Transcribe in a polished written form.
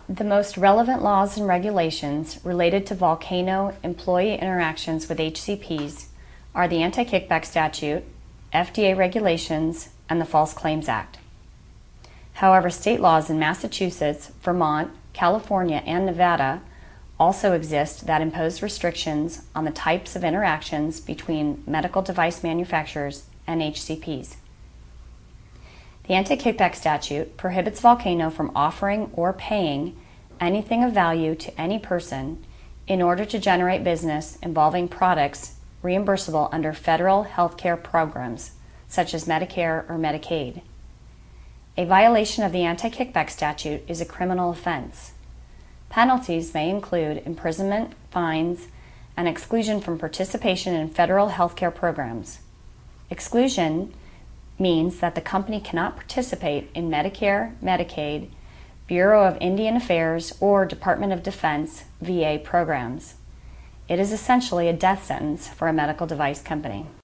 The most relevant laws and regulations related to volcano employee interactions with HCPs are the Anti-Kickback Statute, FDA regulations, and the False Claims Act. However, state laws in Massachusetts, Vermont, California, and Nevada also exist that impose restrictions on the types of interactions between medical device manufacturers and HCPs. The Anti-Kickback Statute prohibits Volcano from offering or paying anything of value to any person in order to generate business involving products reimbursable under federal healthcare programs, such as Medicare or Medicaid. A violation of the Anti-Kickback Statute is a criminal offense. Penalties may include imprisonment, fines, and exclusion from participation in federal healthcare programs. Exclusion means that the company cannot participate in Medicare, Medicaid, Bureau of Indian Affairs, or Department of Defense VA programs. It is essentially a death sentence for a medical device company.